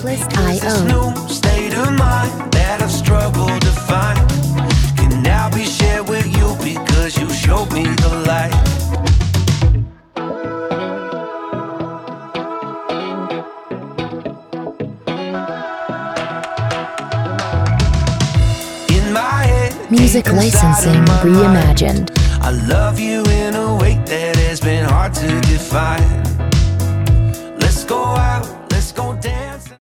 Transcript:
Artlist.io. New state of mind that I've struggled to find can now be shared with you because you showed me the light. Music licensing reimagined. I love you in a way that has been hard to define.